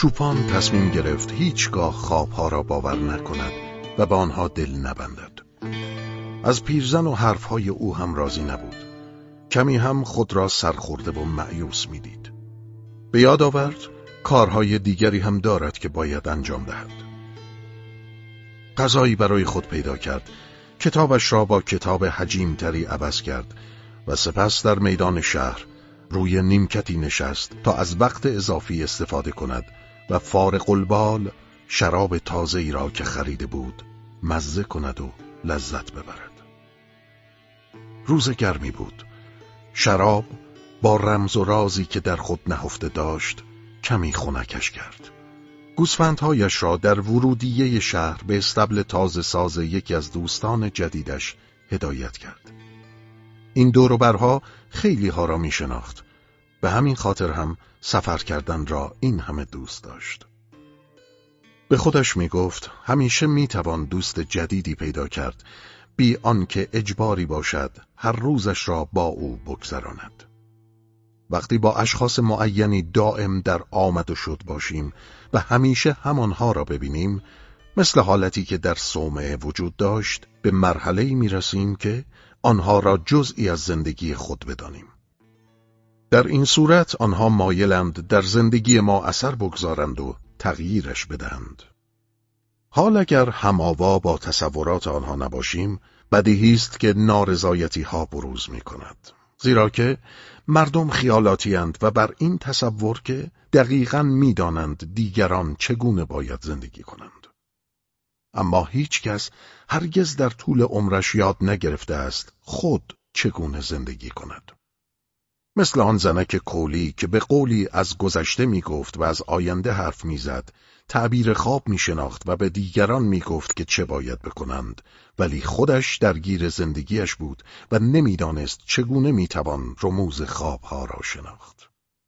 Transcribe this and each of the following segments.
چوپان تصمیم گرفت هیچگاه خوابها را باور نکند و به آنها دل نبندد. از پیرزن و حرفهای او هم راضی نبود. کمی هم خود را سرخورده و مایوس می‌دید. به یاد آورد کارهای دیگری هم دارد که باید انجام دهد. غذایی برای خود پیدا کرد، کتابش را با کتاب حجیم‌تری عوض کرد و سپس در میدان شهر روی نیمکتی نشست تا از وقت اضافی استفاده کند و فارغ البال شراب تازه‌ای را که خریده بود مزه کند و لذت ببرد. روز گرمی بود. شراب با رمز و رازی که در خود نهفته داشت کمی خنکش کرد. گوسفندهایش را در ورودیه شهر به استبل تازه ساز یکی از دوستان جدیدش هدایت کرد. این دور و برها خیلی ها را می شناخت. به همین خاطر هم سفر کردن را این همه دوست داشت. به خودش می گفت همیشه می توان دوست جدیدی پیدا کرد بی آنکه اجباری باشد هر روزش را با او بگذراند. وقتی با اشخاص معینی دائم در آمد و شد باشیم و همیشه همانها را ببینیم، مثل حالتی که در صومعه وجود داشت، به مرحله‌ای می‌رسیم که آنها را جزئی از زندگی خود بدانیم. در این صورت آنها مایلند در زندگی ما اثر بگذارند و تغییرش بدهند. حال اگر هم‌آوا با تصورات آنها نباشیم، بدیهی است که نارضایتی‌ها بروز می‌کند. زیرا که مردم خیالاتی اند و بر این تصور که دقیقاً می‌دانند دیگران چگونه باید زندگی کنند. اما هیچ کس هرگز در طول عمرش یاد نگرفته است خود چگونه زندگی کند. مثل آن زنک کولی که به قولی از گذشته می‌گفت و از آینده حرف می‌زد، تعبیر خواب می‌شناخت و به دیگران می‌گفت که چه باید بکنند، ولی خودش درگیر زندگیش بود و نمی‌دانست چگونه می‌توان رموز خوابها را شناخت.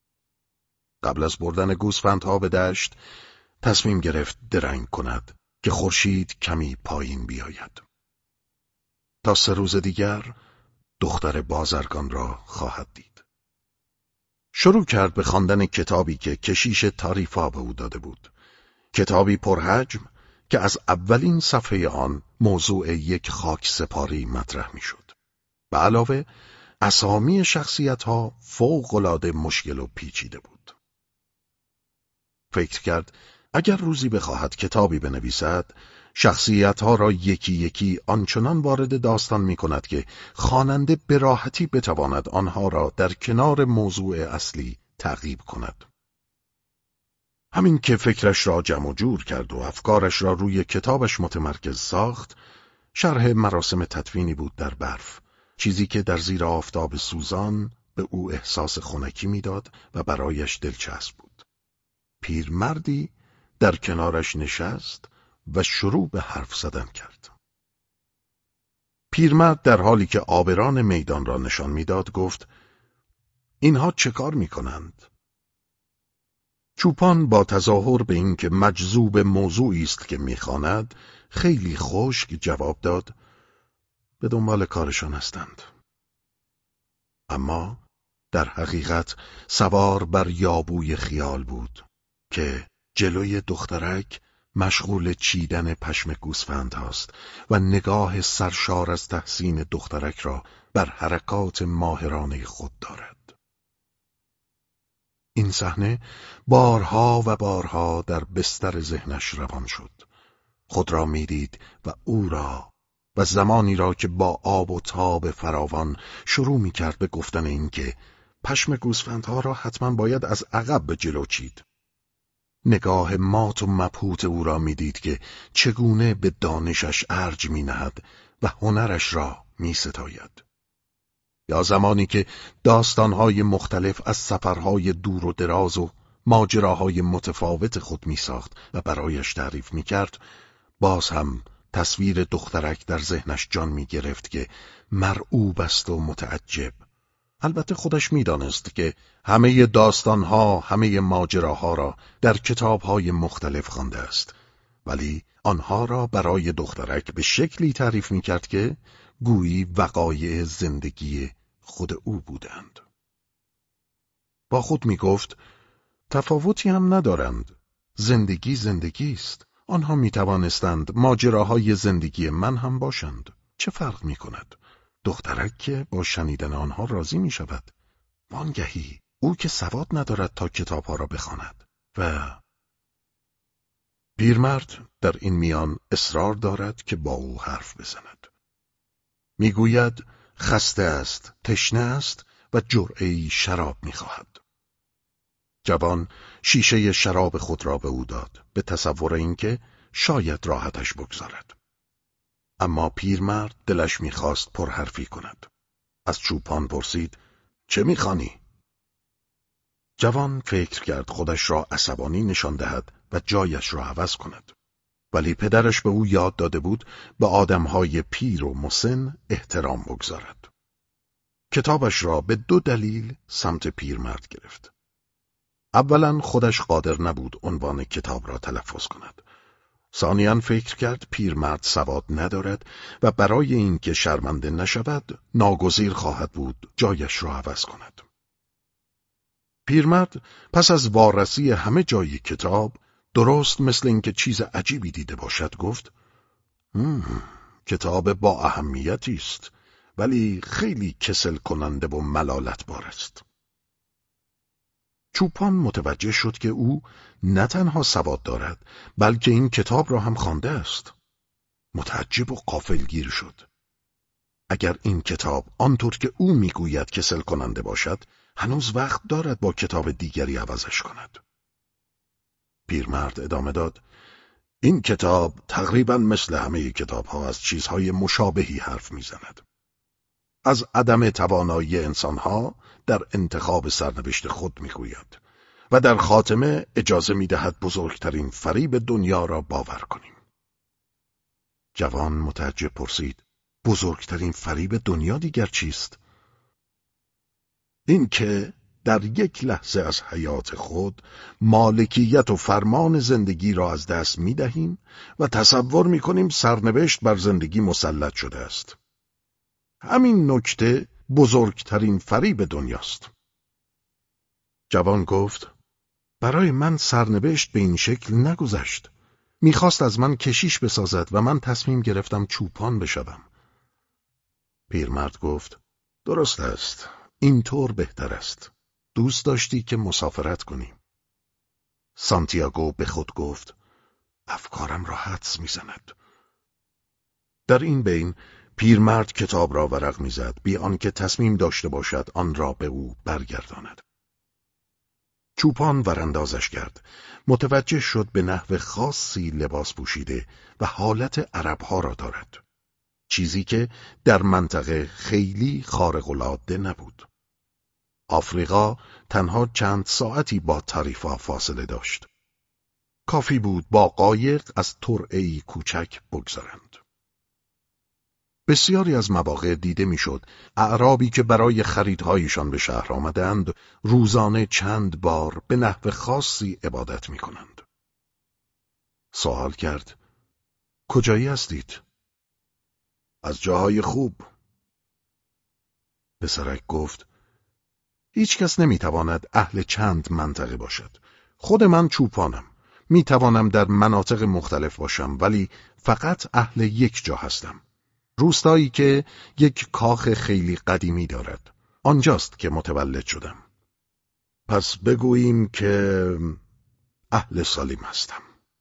قبل از بردن گوسفندها به دشت، تصمیم گرفت درنگ کند که خورشید کمی پایین بیاید. تا 3 روز دیگر دختر بازرگان را خواهد دید. شروع کرد به خواندن کتابی که کشیش تاریفا به او داده بود. کتابی پرحجم که از اولین صفحه آن موضوع یک خاک سپاری مطرح می شد. به علاوه اسامی شخصیت‌ها فوق‌العاده مشکل و پیچیده بود. فکر کرد اگر روزی بخواهد کتابی بنویسد، شخصیت‌ها را یکی یکی آنچنان وارد داستان می کند که خواننده به راحتی بتواند آنها را در کنار موضوع اصلی تعقیب کند. همین که فکرش را جمع و جور کرد و افکارش را روی کتابش متمرکز ساخت، شرح مراسم تدفینی بود در برف، چیزی که در زیر آفتاب سوزان به او احساس خنکی میداد و برایش دلچسب بود. پیرمردی در کنارش نشست و شروع به حرف زدن کرد. پیرمرد در حالی که آبران میدان را نشان میداد گفت: اینها چه کار میکنند؟ چوپان با تظاهر به اینکه مجذوب موضوعی است که میخواند خیلی خشک جواب داد: به دنبال کارشان هستند. اما در حقیقت سوار بر یابوی خیال بود که جلوی دخترک مشغول چیدن پشم گوسفند هاست و نگاه سرشار از تحسین دخترک را بر حرکات ماهرانه خود دارد. این صحنه بارها و بارها در بستر ذهنش روان شد. خود را میدید و او را و زمانی را که با آب و تاب فراوان شروع میکرد به گفتن این که پشم گوسفندها را حتما باید از عقب به جلو چید. نگاه مات و مبهوت او را میدید که چگونه به دانشش ارج مینهد و هنرش را میستاید. یا زمانی که داستانهای مختلف از سفرهای دور و دراز و ماجراهای متفاوت خود میساخت و برایش تعریف میکرد، باز هم تصویر دخترک در ذهنش جان میگرفت که مرعوب است و متعجب. البته خودش میدانست که همه داستانها، همه ماجراها را در کتابهای مختلف خوانده است، ولی آنها را برای دخترک به شکلی تعریف میکرد که گویی وقایع زندگی خود او بودند. با خود میگفت تفاوتی هم ندارند. زندگی است. آنها می توانستند ماجراهای زندگی من هم باشند. چه فرق می کند؟ دخترک که با شنیدن آنها راضی می شود. وانگهی او که سواد ندارد تا کتابها را بخواند و پیرمرد در این میان اصرار دارد که با او حرف بزند. میگوید خسته است، تشنه است و جرعه‌ای شراب میخواهد. جوان شیشه شراب خود را به او داد به تصور اینکه شاید راحتش بگذارد. اما پیرمرد دلش میخواست پرحرفی کند. از چوپان پرسید چه میخوانی؟ جوان فکر کرد خودش را عصبانی نشان دهد و جایش را عوض کند. ولی پدرش به او یاد داده بود به آدمهای پیر و مسن احترام بگذارد. کتابش را به 2 دلیل سمت پیرمرد گرفت. اولا خودش قادر نبود عنوان کتاب را تلفظ کند. ثانیاً فکر کرد پیرمرد سواد ندارد و برای اینکه شرمنده نشود ناگزیر خواهد بود جایش را عوض کند. پیرمرد پس از وارسی همه جای کتاب درست مثل اینکه چیز عجیبی دیده باشد گفت کتاب با اهمیتی است ولی خیلی کسل کننده و ملالت بار است. چوپان متوجه شد که او نه تنها سواد دارد بلکه این کتاب را هم خوانده است. متعجب و غافلگیر شد. اگر این کتاب آنطور که او میگوید کسل کننده باشد هنوز وقت دارد با کتاب دیگری عوضش کند. پیرمرد ادامه داد این کتاب تقریبا مثل همه کتاب‌ها از چیزهای مشابهی حرف میزند. از عدم توانایی انسانها در انتخاب سرنوشت خود میگوید و در خاتمه اجازه میدهد بزرگترین فریب دنیا را باور کنیم. جوان متعجب پرسید بزرگترین فریب دنیا دیگر چیست؟ این که در یک لحظه از حیات خود مالکیت و فرمان زندگی را از دست می دهیم و تصور می کنیم سرنوشت بر زندگی مسلط شده است. همین نکته بزرگترین فریب دنیاست. جوان گفت برای من سرنوشت به این شکل نگذشت. میخواست از من کشیش بسازد و من تصمیم گرفتم چوپان بشوم. پیرمرد گفت درست است. اینطور بهتر است. دوست داشتی که مسافرت کنیم. سانتیاگو به خود گفت افکارم را حدس میزند. در این بین پیرمرد کتاب را ورق میزد بی آنکه تصمیم داشته باشد آن را به او برگرداند. چوپان وراندازش کرد. متوجه شد به نحو خاصی لباس پوشیده و حالت عربها را دارد. چیزی که در منطقه خیلی خارق‌العاده نبود. آفریقا تنها چند ساعتی با تاریفا فاصله داشت. کافی بود با قایق از ترعه‌ای کوچک بگذرند. بسیاری از مواقع دیده میشد اعرابی که برای خریدهایشان به شهر آمدند روزانه چند بار به نحو خاصی عبادت می کنند. سوال کرد کجایی هستید؟ از جاهای خوب. پسرک گفت هیچ کس نمی تواند اهل چند منطقه باشد. خود من چوپانم. می توانم در مناطق مختلف باشم ولی فقط اهل یک جا هستم. روستایی که یک کاخ خیلی قدیمی دارد. آنجاست که متولد شدم. پس بگوییم که اهل سالیم هستم.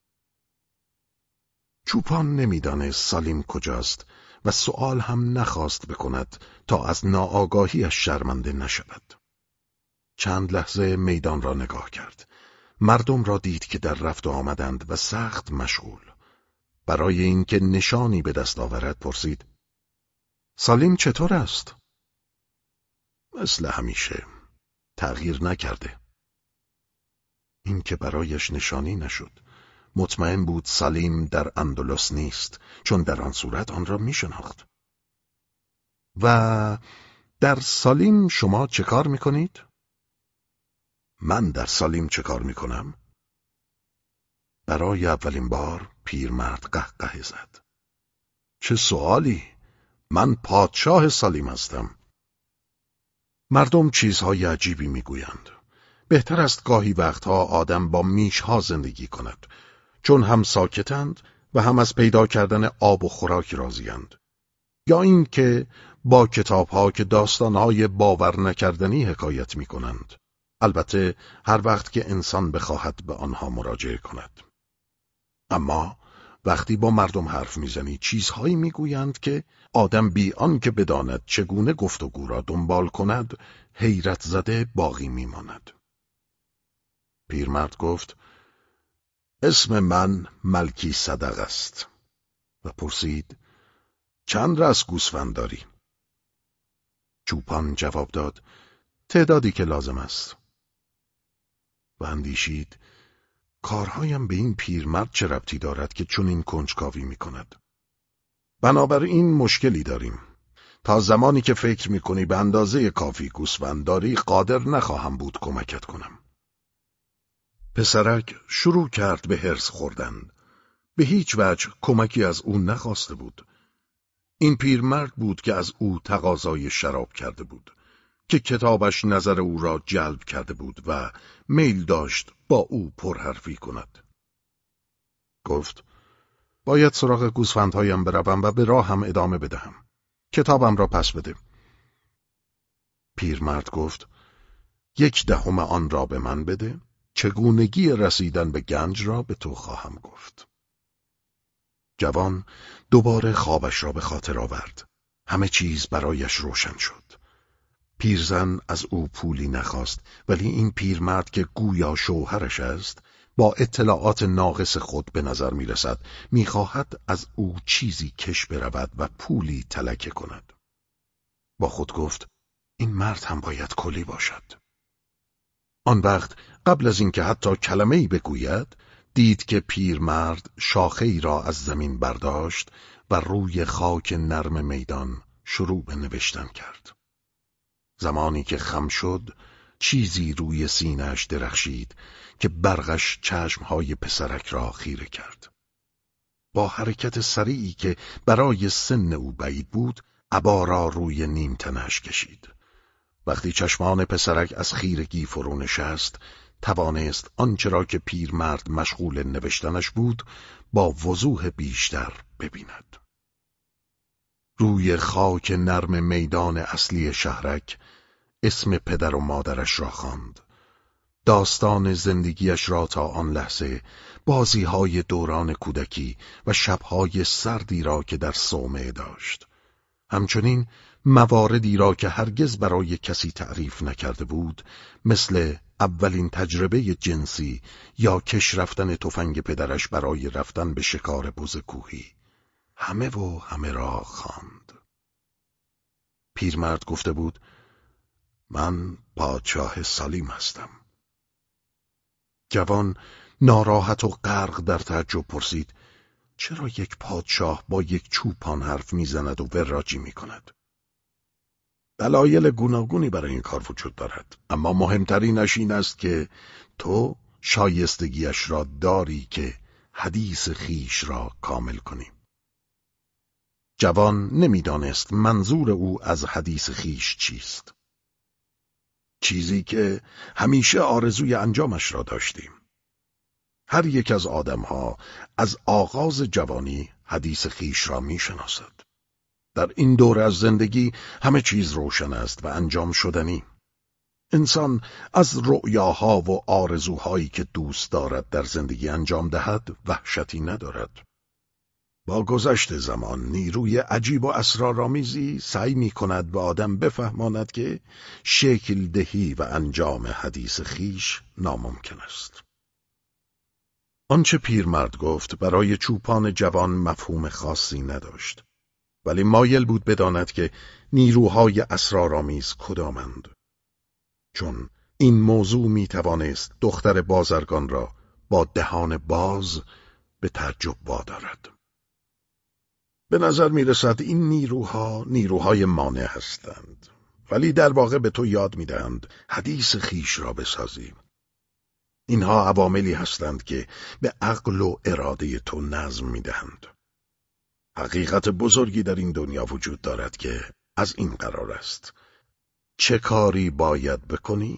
چوپان نمیدانست سالیم کجاست و سؤال هم نخواست بکند تا از ناآگاهیش شرمنده نشود. چند لحظه میدان را نگاه کرد. مردم را دید که در رفت و آمدند و سخت مشغول. برای اینکه نشانی به دست آورد پرسید سالیم چطور است؟ مثل همیشه. تغییر نکرده. این که برایش نشانی نشد. مطمئن بود سالیم در اندلس نیست چون در آن صورت آن را می شناخت. و در سالیم شما چه کار می کنید؟ من در سالیم چه کار می کنم؟ برای اولین بار پیرمرد قهقه زد. چه سوالی؟ من پادشاه سالیم هستم. مردم چیزهای عجیبی میگویند. بهتر است گاهی وقتها آدم با میشها زندگی کند، چون هم ساکتند و هم از پیدا کردن آب و خوراک راضی‌اند. یا این که با کتاب‌ها که داستان‌های باور نکردنی حکایت می‌کنند، البته هر وقت که انسان بخواهد به آنها مراجعه کند. اما وقتی با مردم حرف میزنی چیزهایی میگویند که آدم بی آنکه بداند چگونه گفتگو را دنبال کند حیرت زده باقی میماند. پیرمرد گفت: اسم من ملکی صدق است. و پرسید: چند رأس گوسفند داری؟ چوپان جواب داد: تعدادی که لازم است. و اندیشید: کارهایم به این پیرمرد چه ربطی دارد که چنین کنجکاوی میکند؟ بنابراین مشکلی داریم. تا زمانی که فکر میکنی به اندازه کافی گوسفند داری قادر نخواهم بود کمکت کنم. پسرک شروع کرد به هرس خوردن. به هیچ وجه کمکی از او نخواسته بود. این پیرمرد بود که از او تقاضای شراب کرده بود، که کتابش نظر او را جلب کرده بود و میل داشت با او پرحرفی کند. گفت: باید سراغ گوسفندهایم بروم و به راهم ادامه بدهم. کتابم را پس بده. پیرمرد گفت: 1/10 آن را به من بده، چگونگی رسیدن به گنج را به تو خواهم گفت. جوان دوباره خوابش را به خاطر آورد. همه چیز برایش روشن شد. پیرزن از او پولی نخواست، ولی این پیرمرد که گویا شوهرش است، با اطلاعات ناقص خود به نظر می رسد می خواهد از او چیزی کش برود و پولی تلکه کند. با خود گفت: این مرد هم باید کلی باشد. آن وقت قبل از اینکه حتی کلمه‌ای بگوید، دید که پیرمرد شاخه‌ای را از زمین برداشت و روی خاک نرم میدان شروع به نوشتن کرد. زمانی که خم شد، چیزی روی سینه‌اش درخشید که برقش چشمهای پسرک را خیره کرد. با حرکت سریعی که برای سن او بعید بود، عبا را روی نیم تنش کشید. وقتی چشمان پسرک از خیرگی فرو نشست، توانست آنچه را که پیرمرد مشغول نوشتنش بود با وضوح بیشتر ببیند. روی خاک نرم میدان اصلی شهرک اسم پدر و مادرش را خواند. داستان زندگیش را تا آن لحظه، بازی‌های دوران کودکی و شب‌های سردی را که در صومعه داشت، همچنین مواردی را که هرگز برای کسی تعریف نکرده بود، مثل اولین تجربه جنسی یا کش رفتن تفنگ پدرش برای رفتن به شکار بز کوهی، همه را خواند. پیرمرد گفته بود: من پادشاه سلیم هستم. جوان ناراحت و غرق در تعجب پرسید: چرا یک پادشاه با یک چوپان حرف میزند و وراجی میکند؟ دلایل گوناگونی برای این کار وجود دارد، اما مهمترینش این است که تو شایستگیش را داری که حدیث خیش را کامل کنی. جوان نمیدانست منظور او از حدیث خیش چیست. چیزی که همیشه آرزوی انجامش را داشتیم. هر یک از آدمها از آغاز جوانی حدیث خیش را میشناسد. در این دوره از زندگی همه چیز روشن است و انجام شدنی. انسان از رؤیاها و آرزوهایی که دوست دارد در زندگی انجام دهد وحشتی ندارد. با گذشت زمان نیروی عجیب و اسرارآمیزی سعی می‌کند به آدم بفهماند که شکل دهی و انجام حدیث خیش ناممکن است. آنچه پیرمرد گفت برای چوپان جوان مفهوم خاصی نداشت، ولی مایل بود بداند که نیروهای اسرارآمیز کدامند، چون این موضوع میتوانست دختر بازرگان را با دهان باز به تعجب وادارد. به نظر میرسد این نیروهای مانع هستند، ولی در واقع به تو یاد میدهند حدیث خیش را بسازی. اینها عواملی هستند که به عقل و اراده تو نظم میدهند. حقیقت بزرگی در این دنیا وجود دارد که از این قرار است: چه کاری باید بکنی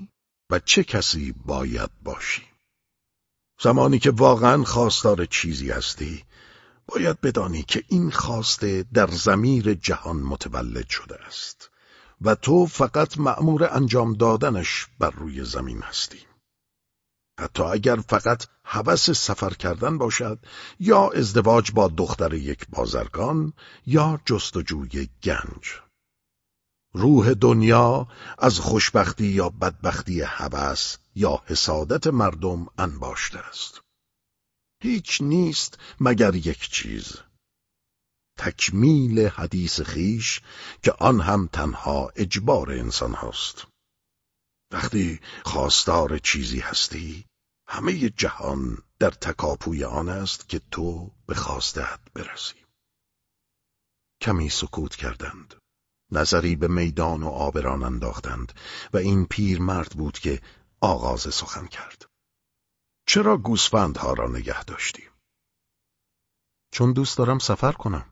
و چه کسی باید باشی. زمانی که واقعا خواستار چیزی هستی، باید بدانی که این خواسته در ضمیر جهان متولد شده است و تو فقط مأمور انجام دادنش بر روی زمین هستی. حتی اگر فقط هوس سفر کردن باشد، یا ازدواج با دختر یک بازرگان، یا جستجوی گنج. روح دنیا از خوشبختی یا بدبختی هوس یا حسادت مردم انباشته است. هیچ نیست مگر یک چیز: تکمیل حدیث خیش، که آن هم تنها اجبار انسان هاست. وقتی خواستار چیزی هستی، همه جهان در تکاپوی آن است که تو به خواسته‌ات برسی. کمی سکوت کردند. نظری به میدان و آبران انداختند و این پیرمرد بود که آغاز سخن کرد. چرا گوسفندها را نگه داشتی؟ چون دوست دارم سفر کنم.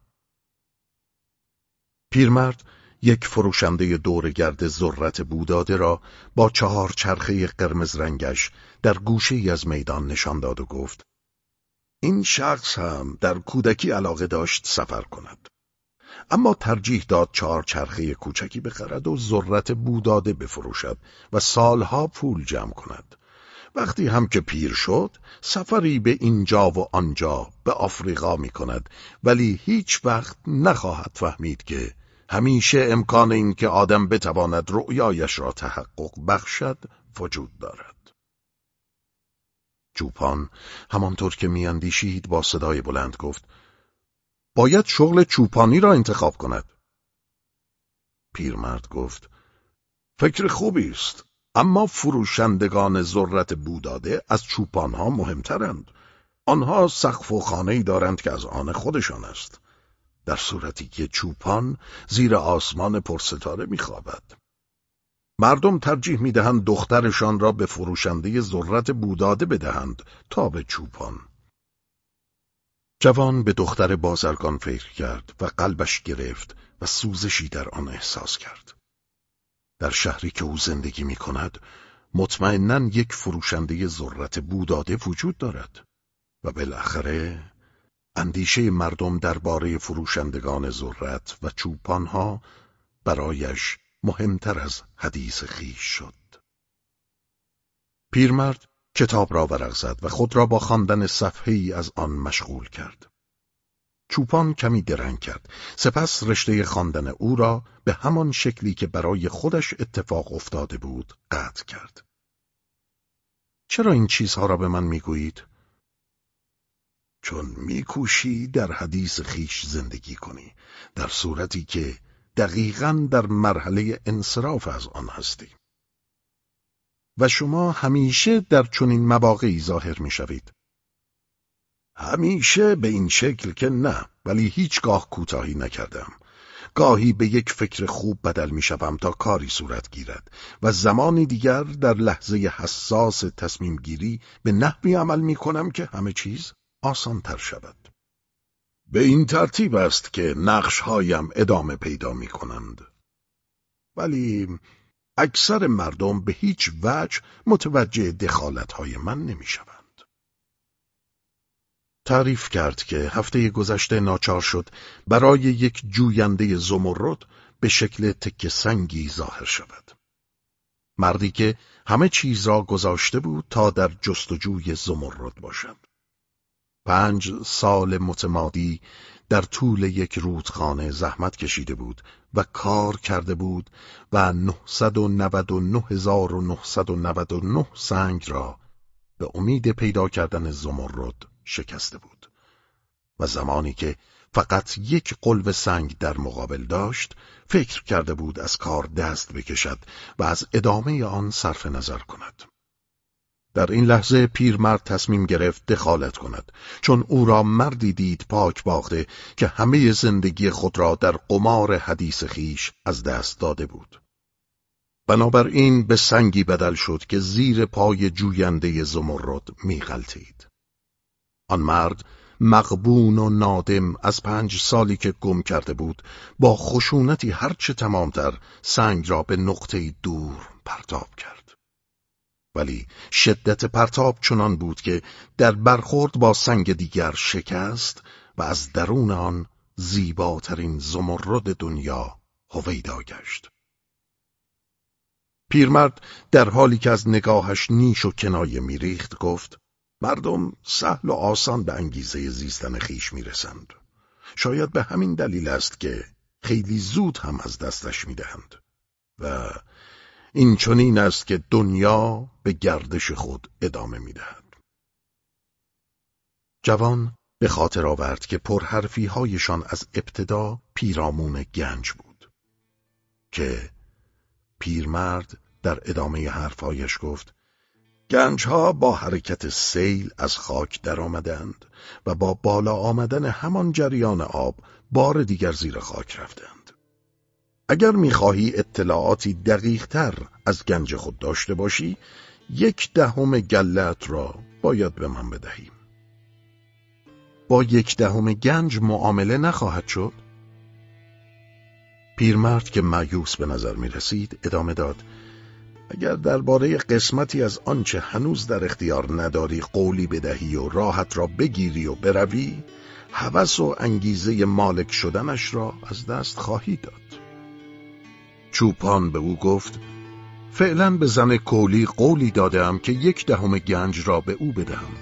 پیرمرد یک فروشنده دورگرد ذرت بوداده را با 4 چرخه قرمز رنگش در گوشه‌ای از میدان نشان داد و گفت: این شخص هم در کودکی علاقه داشت سفر کند، اما ترجیح داد 4 چرخه کوچکی بخرد و ذرت بوداده بفروشد و سالها پول جمع کند. وقتی هم که پیر شد، سفری به اینجا و آنجا به آفریقا می کند، ولی هیچ وقت نخواهد فهمید که همیشه امکان این که آدم بتواند رؤیایش را تحقق بخشد وجود دارد. چوپان همانطور که میاندیشید با صدای بلند گفت: باید شغل چوپانی را انتخاب کند. پیرمرد گفت: فکر خوبی است، اما فروشندگان ذرت بوداده از چوپانها مهمترند. آنها سقف و خانه‌ای دارند که از آن خودشان است، در صورتی که چوپان زیر آسمان پرستاره می‌خوابد. مردم ترجیح می‌دهند دخترشان را به فروشنده ذرت بوداده بدهند تا به چوپان. جوان به دختر بازرگان فکر کرد و قلبش گرفت و سوزشی در آن احساس کرد. در شهری که او زندگی می کند، مطمئناً یک فروشنده ذرت بوداده وجود دارد و بالاخره اندیشه مردم درباره فروشندگان ذرت و چوپانها برایش مهمتر از حدیث خویش شد. پیرمرد کتاب را ورق زد و خود را با خواندن صفحه‌ای از آن مشغول کرد. چوپان کمی درنگ کرد، سپس رشته خواندن او را به همان شکلی که برای خودش اتفاق افتاده بود قطع کرد. چرا این چیزها را به من میگویید؟ چون میکوشی در حدیث خیش زندگی کنی، در صورتی که دقیقاً در مرحله انصراف از آن هستی. و شما همیشه در چنین مواقعی ظاهر میشوید. همیشه به این شکل که نه، ولی هیچگاه کوتاهی نکردم. گاهی به یک فکر خوب بدل میشوم تا کاری صورت گیرد و زمانی دیگر در لحظه حساس تصمیم گیری به نحوی عمل میکنم که همه چیز آسان تر شود. به این ترتیب است که نقشهایم ادامه پیدا میکنند. ولی اکثر مردم به هیچ وجه متوجه دخالتهای من نمیشوند. تعریف کرد که هفته گذشته ناچار شد برای یک جوینده زمرد به شکل تکه سنگی ظاهر شود. مردی که همه چیز را گذاشته بود تا در جستجوی زمرد باشد. 5 سال متمادی در طول یک رودخانه زحمت کشیده بود و کار کرده بود و 999,999 سنگ را به امید پیدا کردن زمرد شکسته بود و زمانی که فقط یک قلوه سنگ در مقابل داشت، فکر کرده بود از کار دست بکشد و از ادامه آن صرف نظر کند. در این لحظه پیرمرد تصمیم گرفت دخالت کند، چون او را مردی دید پاک باخته که همه زندگی خود را در قمار حدیث خیش از دست داده بود. بنابراین به سنگی بدل شد که زیر پای جوینده زمرد می‌غلتید. آن مرد مغبون و نادم از 5 سالی که گم کرده بود، با خشونتی هرچه تمامتر سنگ را به نقطه دور پرتاب کرد. ولی شدت پرتاب چنان بود که در برخورد با سنگ دیگر شکست و از درون آن زیباترین زمرد دنیا هویدا گشت. پیرمرد در حالی که از نگاهش نیش و کنایه میریخت گفت: مردم سهل و آسان به انگیزه زیستن خیش میرسند. شاید به همین دلیل است که خیلی زود هم از دستش میدهند. و این چنین است که دنیا به گردش خود ادامه میدهد. جوان به خاطر آورد که پرحرفی هایشان از ابتدا پیرامون گنج بود. که پیرمرد در ادامه حرفهایش گفت: گنجها با حرکت سیل از خاک در آمدند و با بالا آمدن همان جریان آب بار دیگر زیر خاک رفتند. اگر می‌خواهی اطلاعاتی دقیق‌تر از گنج خود داشته باشی، 1/10 گله‌ات را باید به من بدهی. با 1/10 گنج معامله نخواهد شد؟ پیرمرد که مایوس به نظر می رسید ادامه داد: اگر درباره قسمتی از آنچه هنوز در اختیار نداری قولی بدهی و راحت را بگیری و بروی، هوس و انگیزه مالک شدنش را از دست خواهی داد. چوپان به او گفت: فعلا به زن کولی قولی دادم که 1/10 گنج را به او بدهم.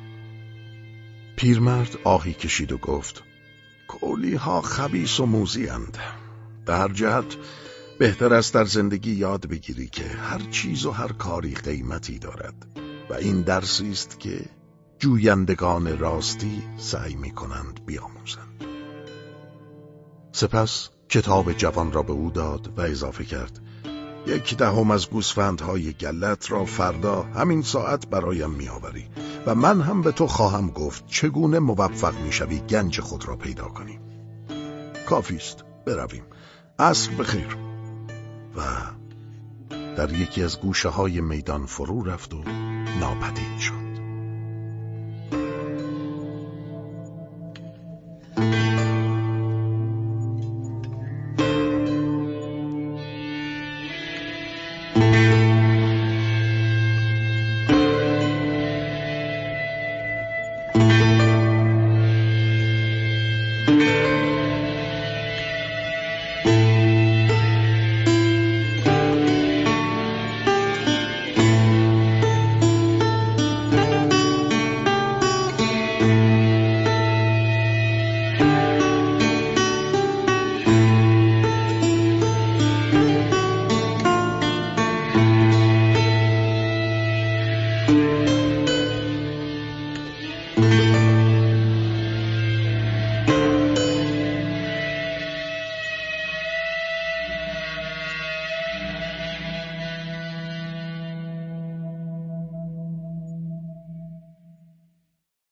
پیرمرد آهی کشید و گفت: کولی ها خبیث و موذی اند. به هر جهت بهتر است در زندگی یاد بگیری که هر چیز و هر کاری قیمتی دارد و این درسی است که جویندگان راستی سعی می کنند بیاموزند. سپس کتاب جوان را به او داد و اضافه کرد: 1/10 از گوسفندهای گلت را فردا همین ساعت برایم می آوری و من هم به تو خواهم گفت چگونه موفق می شوی گنج خود را پیدا کنی. کافی است، برویم. عصر بخیر. و در یکی از گوشه های میدان فرو رفت و ناپدید شد.